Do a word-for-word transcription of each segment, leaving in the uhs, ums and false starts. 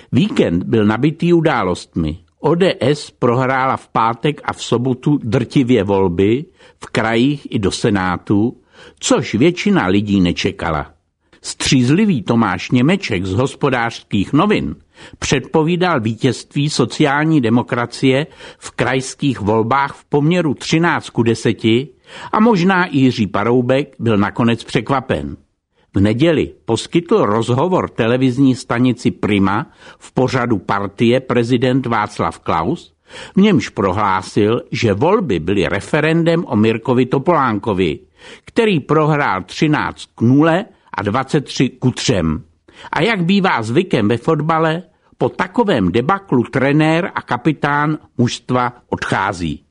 Víkend byl nabitý událostmi. O D S prohrála v pátek a v sobotu drtivě volby v krajích i do Senátu, což většina lidí nečekala. Střízlivý Tomáš Němeček z Hospodářských novin předpovídal vítězství sociální demokracie v krajských volbách v poměru třináct ku deseti a možná i Jiří Paroubek byl nakonec překvapen. V neděli poskytl rozhovor televizní stanici Prima v pořadu Partie prezident Václav Klaus, v němž prohlásil, že volby byly referendem o Mirkovi Topolánkovi, který prohrál třináct k nule a dvacet tři ku třem. A jak bývá zvykem ve fotbale, po takovém debaklu trenér a kapitán mužstva odchází.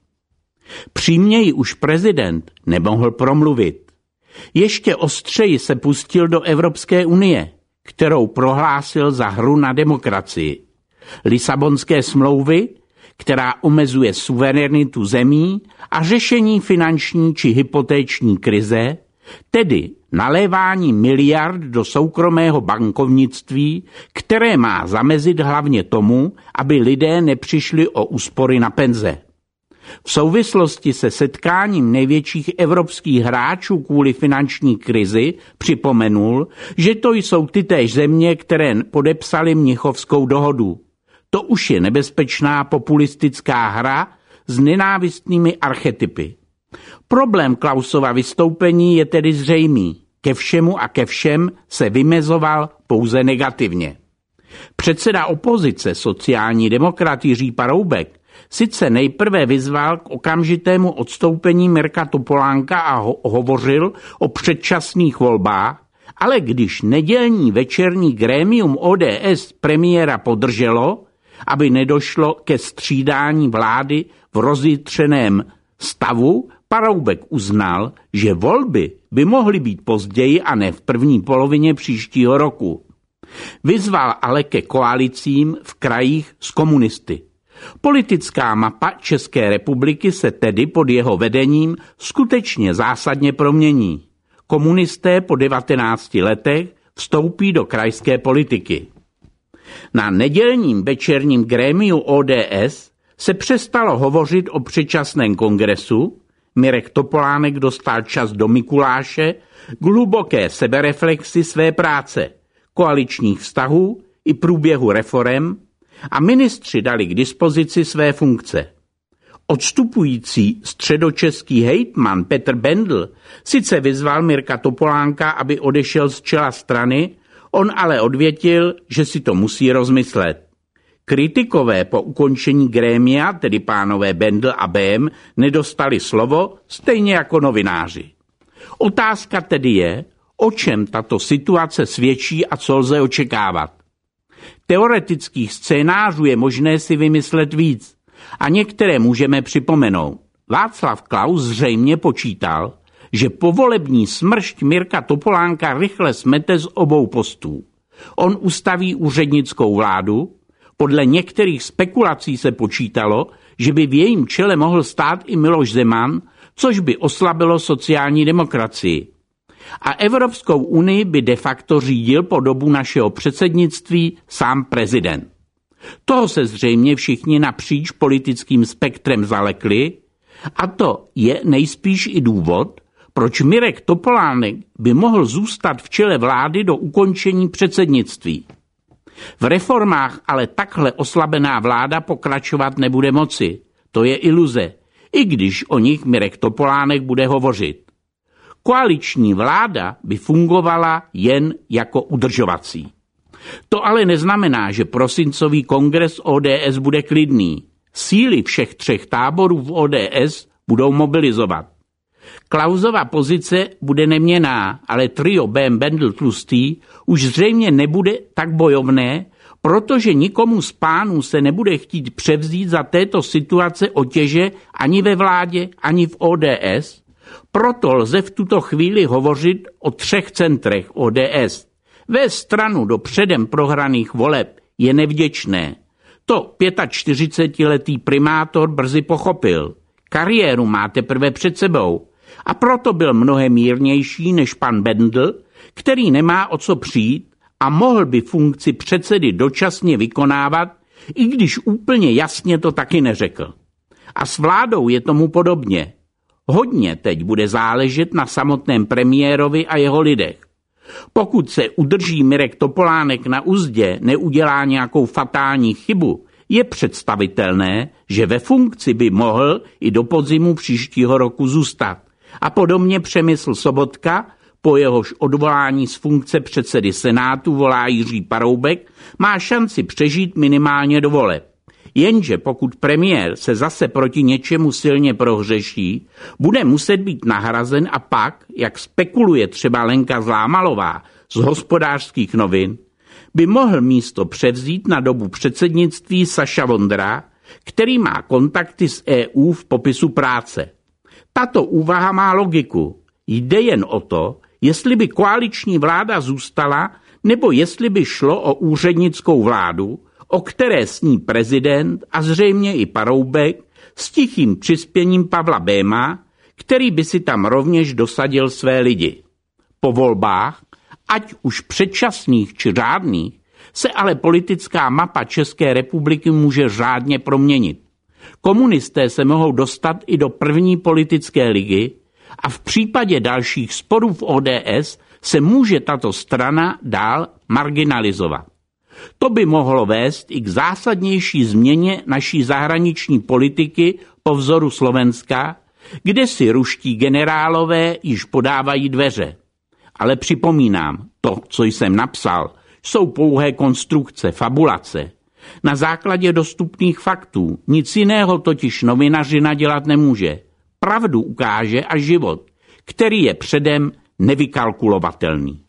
Přímněji už prezident nemohl promluvit. Ještě ostřeji se pustil do Evropské unie, kterou prohlásil za hru na demokracii. Lisabonské smlouvy, která omezuje suverenitu zemí a řešení finanční či hypotéční krize, tedy nalévání miliard do soukromého bankovnictví, které má zamezit hlavně tomu, aby lidé nepřišli o úspory na penze. V souvislosti se setkáním největších evropských hráčů kvůli finanční krizi připomenul, že to jsou tytéž země, které podepsaly Mnichovskou dohodu. To už je nebezpečná populistická hra s nenávistnými archetypy. Problém Klausova vystoupení je tedy zřejmý. Ke všemu a ke všem se vymezoval pouze negativně. Předseda opozice sociální demokrat Jiří Paroubek sice nejprve vyzval k okamžitému odstoupení Mirka Topolánka a ho- hovořil o předčasných volbách, ale když nedělní večerní grémium O D S premiéra podrželo, aby nedošlo ke střídání vlády v rozjitřeném stavu, Paroubek uznal, že volby by mohly být později a ne v první polovině příštího roku. Vyzval ale ke koalicím v krajích s komunisty. Politická mapa České republiky se tedy pod jeho vedením skutečně zásadně promění. Komunisté po devatenácti letech vstoupí do krajské politiky. Na nedělním večerním grémiu O D S se přestalo hovořit o předčasném kongresu, Mirek Topolánek dostal čas do Mikuláše k hluboké sebereflexi své práce, koaličních vztahů i průběhu reforem a ministři dali k dispozici své funkce. Odstupující středočeský hejtman Petr Bendl sice vyzval Mirka Topolánka, aby odešel z čela strany, on ale odvětil, že si to musí rozmyslet. Kritikové po ukončení grémia, tedy pánové Bendl a Bém, nedostali slovo, stejně jako novináři. Otázka tedy je, o čem tato situace svědčí a co lze očekávat. Teoretických scénářů je možné si vymyslet víc a některé můžeme připomenout. Václav Klaus zřejmě počítal, že povolební smršť Mirka Topolánka rychle smete z obou postů. On ustaví úřednickou vládu, podle některých spekulací se počítalo, že by v jejím čele mohl stát i Miloš Zeman, což by oslabilo sociální demokracii. A Evropskou unii by de facto řídil po dobu našeho předsednictví sám prezident. Toho se zřejmě všichni napříč politickým spektrem zalekli a to je nejspíš i důvod, proč Mirek Topolánek by mohl zůstat v čele vlády do ukončení předsednictví. V reformách ale takhle oslabená vláda pokračovat nebude moci. To je iluze, i když o nich Mirek Topolánek bude hovořit. Koaliční vláda by fungovala jen jako udržovací. To ale neznamená, že prosincový kongres O D S bude klidný. Síly všech třech táborů v O D S budou mobilizovat. Klausova pozice bude neměnná, ale trio Bém, Bendl, Tlustý už zřejmě nebude tak bojovné, protože nikomu z pánů se nebude chtít převzít za této situace otěže ani ve vládě, ani v O D S. Proto lze v tuto chvíli hovořit o třech centrech O D S. Ve stranu do předem prohraných voleb je nevděčné. To čtyřicetiletý primátor brzy pochopil. Kariéru má teprve před sebou. A proto byl mnohem mírnější než pan Bendl, který nemá o co přijít a mohl by funkci předsedy dočasně vykonávat, i když úplně jasně to taky neřekl. A s vládou je tomu podobně. Hodně teď bude záležet na samotném premiérovi a jeho lidech. Pokud se udrží Mirek Topolánek na uzdě, neudělá nějakou fatální chybu, je představitelné, že ve funkci by mohl i do podzimu příštího roku zůstat. A podobně přemysl Sobotka, po jehož odvolání z funkce předsedy Senátu volá Jiří Paroubek, má šanci přežít minimálně do voleb. Jenže pokud premiér se zase proti něčemu silně prohřeší, bude muset být nahrazen a pak, jak spekuluje třeba Lenka Zlámalová z Hospodářských novin, by mohl místo převzít na dobu předsednictví Saša Vondra, který má kontakty s E U v popisu práce. Tato úvaha má logiku. Jde jen o to, jestli by koaliční vláda zůstala, nebo jestli by šlo o úřednickou vládu, o které sní prezident a zřejmě i Paroubek s tichým přispěním Pavla Béma, který by si tam rovněž dosadil své lidi. Po volbách, ať už předčasných či řádných, se ale politická mapa České republiky může řádně proměnit. Komunisté se mohou dostat i do první politické ligy a v případě dalších sporů v O D S se může tato strana dál marginalizovat. To by mohlo vést i k zásadnější změně naší zahraniční politiky po vzoru Slovenska, kde si ruští generálové již podávají dveře. Ale připomínám, to, co jsem napsal, jsou pouhé konstrukce, fabulace. Na základě dostupných faktů nic jiného totiž novinařina dělat nemůže. Pravdu ukáže až život, který je předem nevykalkulovatelný.